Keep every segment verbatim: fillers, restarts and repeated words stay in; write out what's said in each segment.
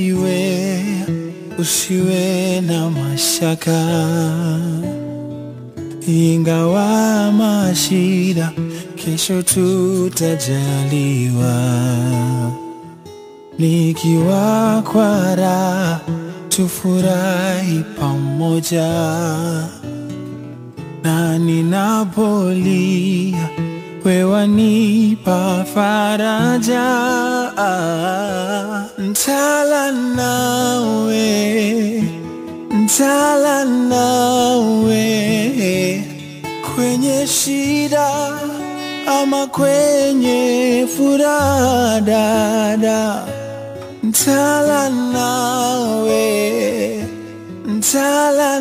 usiwe, usiwe na mashaka, ingawa mashida kesho tutajaliwa. Nikiwa kwa raha tufurahi pamoja, na ninapolia wewe wanipa faraja. Ntalala nawe, ntalala nawe, kwenye shida ama kwenye furaha dada. Ntalala nawe, ntalala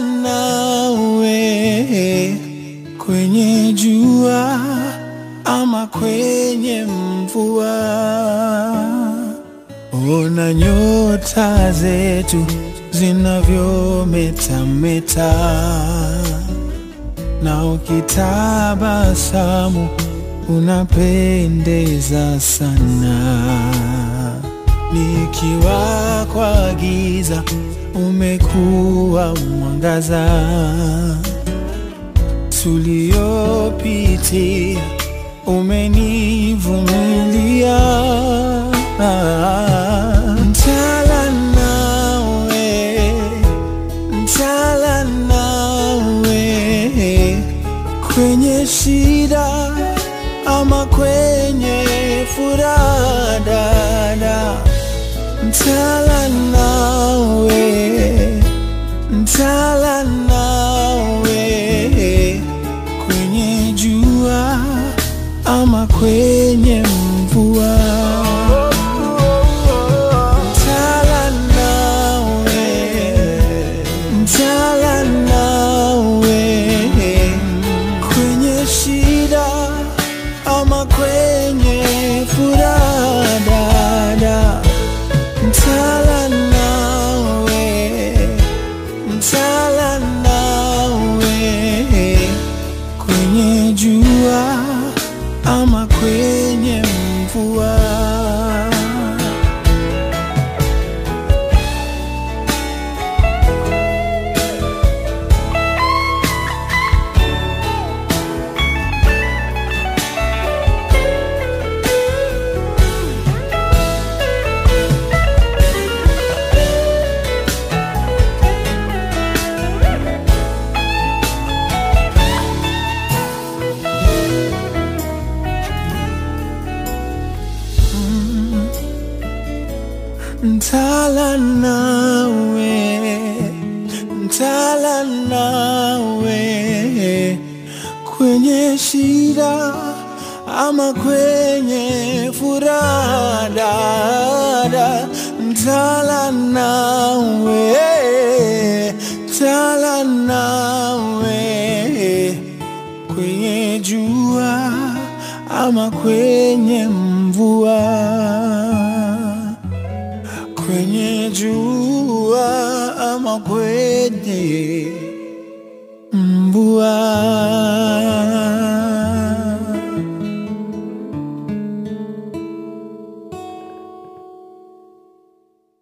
nawe, kwenye jua ama kwenye mvua. Ona nyota zetu zinavyometameta, na ukitabasamu unapendeza sana. Nikiwa kwa giza umekuwa mwangaza, tuliopitia umenivumilia. Ntalala nawe, ntalala nawe, kwenye shida ama kwenye furaha dada. Ntalala nawe, ntalala nawe, kwenye jua ama kwenye mvua. Ntalala nawe, ntalala nawe, kwenye shida ama kwenye furaha dada. Ntalala nawe, ntalala nawe, kwenye jua ama kwenye mvua. Ntalala nawe, ntalala nawe, kwenye shida ama kwenye furaha dada. Ntalala nawe, ntalala nawe, kwenye jua ama kwenye mvua, kwenye jua ama kwenye mvua.